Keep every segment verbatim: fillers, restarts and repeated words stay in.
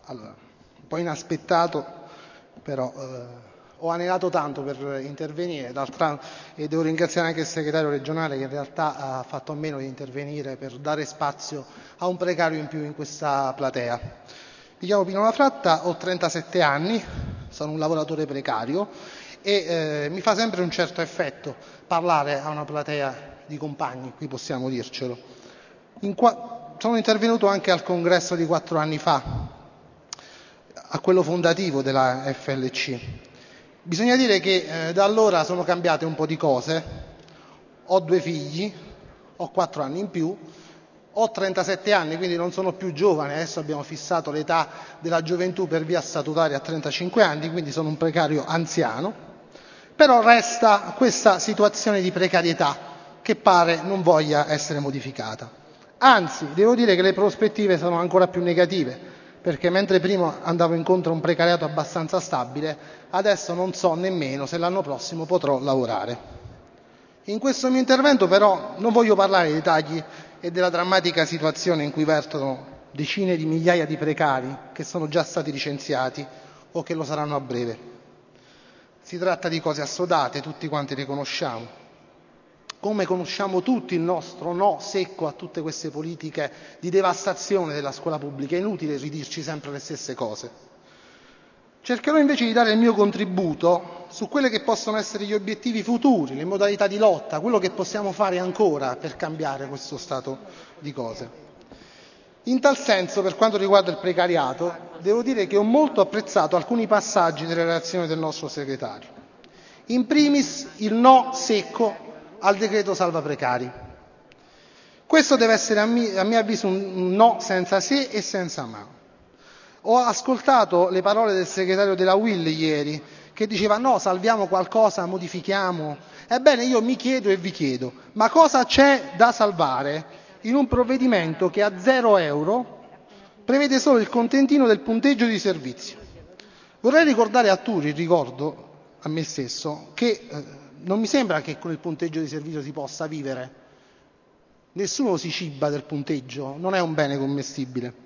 Allora, un po' inaspettato, però eh, ho anelato tanto per intervenire, d'altra e devo ringraziare anche il segretario regionale che in realtà ha fatto a meno di intervenire per dare spazio a un precario in più in questa platea. Mi chiamo Pino Lafratta, ho trentasette anni, sono un lavoratore precario e eh, mi fa sempre un certo effetto parlare a una platea di compagni, qui possiamo dircelo. In qua... Sono intervenuto anche al congresso di quattro anni fa, a quello fondativo della F L C. Bisogna dire che eh, da allora sono cambiate un po' di cose, ho due figli, ho quattro anni in più, ho trentasette anni, quindi non sono più giovane, adesso abbiamo fissato l'età della gioventù per via statutaria a trentacinque anni, quindi sono un precario anziano, però resta questa situazione di precarietà che pare non voglia essere modificata. Anzi, devo dire che le prospettive sono ancora più negative, perché mentre prima andavo incontro a un precariato abbastanza stabile, adesso non so nemmeno se l'anno prossimo potrò lavorare. In questo mio intervento però non voglio parlare dei tagli e della drammatica situazione in cui vertono decine di migliaia di precari che sono già stati licenziati o che lo saranno a breve. Si tratta di cose assodate, tutti quanti le conosciamo. Come conosciamo tutti il nostro no secco a tutte queste politiche di devastazione della scuola pubblica, è inutile ridirci sempre le stesse cose. Cercherò invece di dare il mio contributo su quelli che possono essere gli obiettivi futuri, le modalità di lotta, quello che possiamo fare ancora per cambiare questo stato di cose. In tal senso, per quanto riguarda il precariato, devo dire che ho molto apprezzato alcuni passaggi delle relazioni del nostro segretario. In primis il no secco al decreto salva precari. Questo deve essere a mio, a mio avviso un no senza se e senza ma. Ho ascoltato le parole del segretario della U I L ieri che diceva no, salviamo qualcosa, modifichiamo. Ebbene io mi chiedo e vi chiedo, ma cosa c'è da salvare in un provvedimento che a zero euro prevede solo il contentino del punteggio di servizio? Vorrei ricordare a Turi, ricordo a me stesso, che eh, non mi sembra che con il punteggio di servizio si possa vivere. Nessuno si ciba del punteggio, non è un bene commestibile.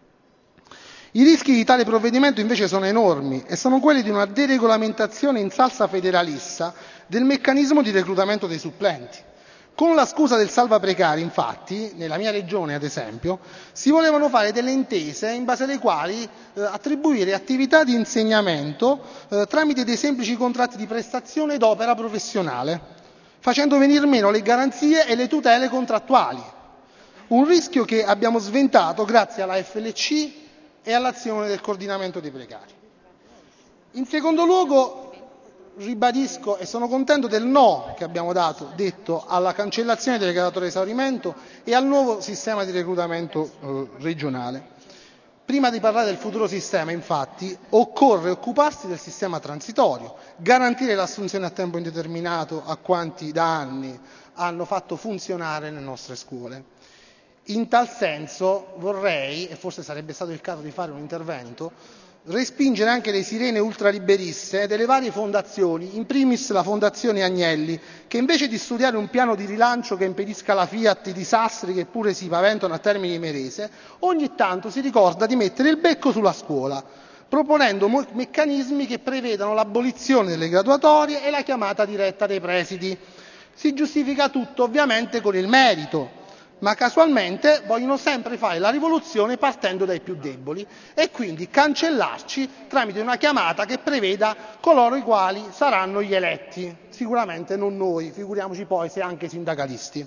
I rischi di tale provvedimento invece sono enormi e sono quelli di una deregolamentazione in salsa federalista del meccanismo di reclutamento dei supplenti. Con la scusa del salva precari, infatti, nella mia regione ad esempio, si volevano fare delle intese in base alle quali eh, attribuire attività di insegnamento eh, tramite dei semplici contratti di prestazione d'opera professionale, facendo venir meno le garanzie e le tutele contrattuali. Un rischio che abbiamo sventato grazie alla F L C e all'azione del coordinamento dei precari. In secondo luogo, ribadisco e sono contento del no che abbiamo dato, detto alla cancellazione delle graduatorie a esaurimento e al nuovo sistema di reclutamento eh, regionale. Prima di parlare del futuro sistema, infatti, occorre occuparsi del sistema transitorio, garantire l'assunzione a tempo indeterminato a quanti da anni hanno fatto funzionare le nostre scuole. In tal senso vorrei, e forse sarebbe stato il caso di fare un intervento, respingere anche le sirene ultraliberiste delle varie fondazioni, in primis la Fondazione Agnelli, che invece di studiare un piano di rilancio che impedisca alla Fiat i disastri che pure si paventano a Termini Imerese, ogni tanto si ricorda di mettere il becco sulla scuola, proponendo mo- meccanismi che prevedano l'abolizione delle graduatorie e la chiamata diretta dei presidi. Si giustifica tutto ovviamente con il merito, ma casualmente vogliono sempre fare la rivoluzione partendo dai più deboli e quindi cancellarci tramite una chiamata che preveda coloro i quali saranno gli eletti, sicuramente non noi, figuriamoci poi se anche sindacalisti.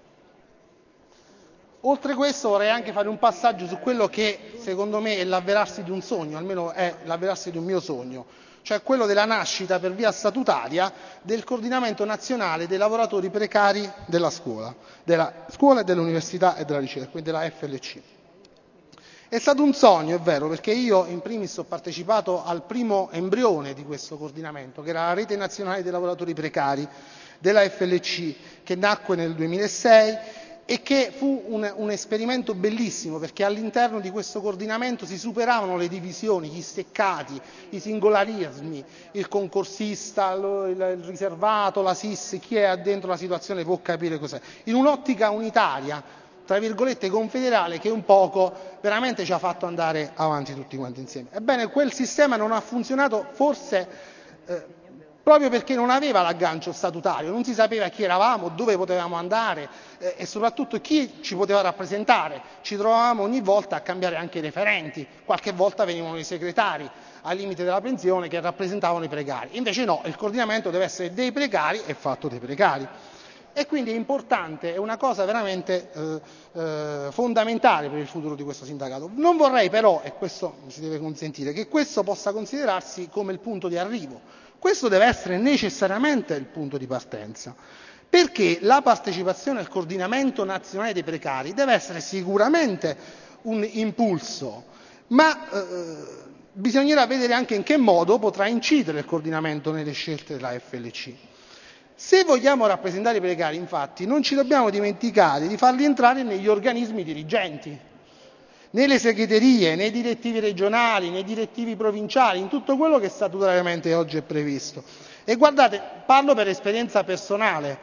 Oltre questo vorrei anche fare un passaggio su quello che secondo me è l'avverarsi di un sogno, almeno è l'avverarsi di un mio sogno, cioè quello della nascita per via statutaria del coordinamento nazionale dei lavoratori precari della scuola, della scuola e dell'università e della ricerca, quindi della F L C. È stato un sogno, è vero, perché io in primis ho partecipato al primo embrione di questo coordinamento, che era la Rete Nazionale dei Lavoratori Precari della F L C, che nacque nel duemilasei e che fu un, un esperimento bellissimo perché all'interno di questo coordinamento si superavano le divisioni, gli steccati, i singolarismi, il concorsista, lo, il, il riservato, la S I S, chi è dentro la situazione può capire cos'è. In un'ottica unitaria tra virgolette, confederale che un poco veramente ci ha fatto andare avanti tutti quanti insieme. Ebbene, quel sistema non ha funzionato forse eh, proprio perché non aveva l'aggancio statutario, non si sapeva chi eravamo, dove potevamo andare eh, e soprattutto chi ci poteva rappresentare. Ci trovavamo ogni volta a cambiare anche i referenti, qualche volta venivano i segretari al limite della pensione che rappresentavano i precari. Invece no, il coordinamento deve essere dei precari e fatto dei precari. E quindi è importante, è una cosa veramente eh, eh, fondamentale per il futuro di questo sindacato. Non vorrei però, e questo mi si deve consentire, che questo possa considerarsi come il punto di arrivo. Questo deve essere necessariamente il punto di partenza, perché la partecipazione al coordinamento nazionale dei precari deve essere sicuramente un impulso, ma eh, bisognerà vedere anche in che modo potrà incidere il coordinamento nelle scelte della F L C. Se vogliamo rappresentare i precari, infatti, non ci dobbiamo dimenticare di farli entrare negli organismi dirigenti, nelle segreterie, nei direttivi regionali, nei direttivi provinciali, in tutto quello che statutariamente oggi è previsto. E guardate, parlo per esperienza personale.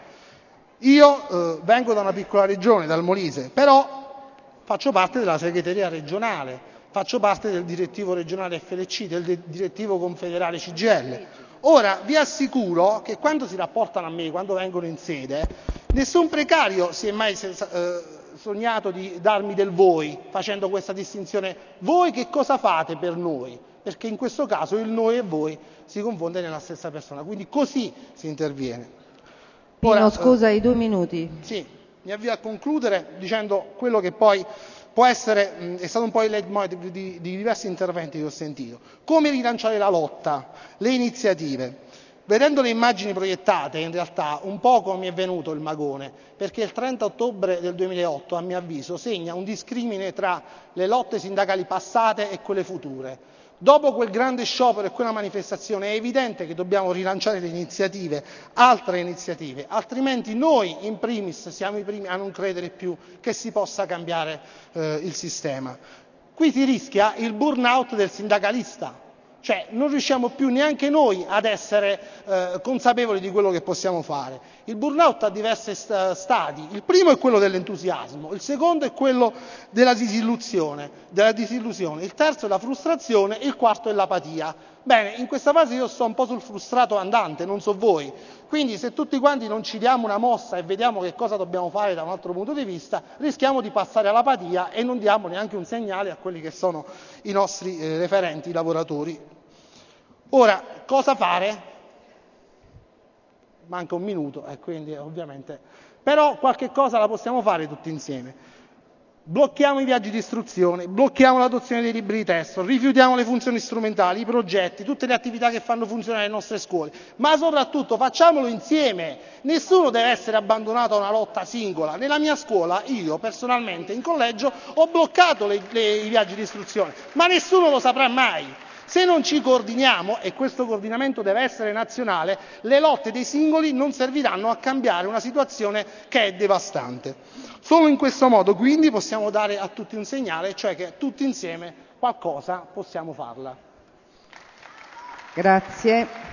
Io eh, vengo da una piccola regione, dal Molise, però faccio parte della segreteria regionale, faccio parte del direttivo regionale F L C, del direttivo confederale C G I L. Ora, vi assicuro che quando si rapportano a me, quando vengono in sede, nessun precario si è mai eh, sognato di darmi del voi, facendo questa distinzione. Voi che cosa fate per noi? Perché in questo caso il noi e voi si confonde nella stessa persona, quindi così si interviene. Pino, Ora, scusa, eh, i due minuti. Sì, mi avvio a concludere dicendo quello che poi può essere, mh, è stato un po' il leitmotiv di, di diversi interventi che ho sentito. Come rilanciare la lotta, le iniziative. Vedendo le immagini proiettate, in realtà un poco mi è venuto il magone, perché il trenta ottobre del duemilaotto, a mio avviso, segna un discrimine tra le lotte sindacali passate e quelle future. Dopo quel grande sciopero e quella manifestazione è evidente che dobbiamo rilanciare le iniziative, altre iniziative, altrimenti noi in primis siamo i primi a non credere più che si possa cambiare eh, il sistema. Qui si rischia il burnout del sindacalista, cioè non riusciamo più neanche noi ad essere eh, consapevoli di quello che possiamo fare. Il burnout ha diversi st- stadi, il primo è quello dell'entusiasmo, il secondo è quello della disillusione, della disillusione, il terzo è la frustrazione, il quarto è l'apatia. Bene, in questa fase io sto un po' sul frustrato andante, non so voi, quindi se tutti quanti non ci diamo una mossa e vediamo che cosa dobbiamo fare da un altro punto di vista, rischiamo di passare all'apatia e non diamo neanche un segnale a quelli che sono i nostri eh, referenti, i lavoratori. Ora, cosa fare? Manca un minuto e quindi ovviamente, però qualche cosa la possiamo fare tutti insieme. Blocchiamo i viaggi di istruzione, blocchiamo l'adozione dei libri di testo, rifiutiamo le funzioni strumentali, i progetti, tutte le attività che fanno funzionare le nostre scuole, ma soprattutto facciamolo insieme. Nessuno deve essere abbandonato a una lotta singola. Nella mia scuola, io personalmente in collegio ho bloccato le, le, i viaggi di istruzione, ma nessuno lo saprà mai. Se non ci coordiniamo, e questo coordinamento deve essere nazionale, le lotte dei singoli non serviranno a cambiare una situazione che è devastante. Solo in questo modo quindi possiamo dare a tutti un segnale, cioè che tutti insieme qualcosa possiamo farla. Grazie.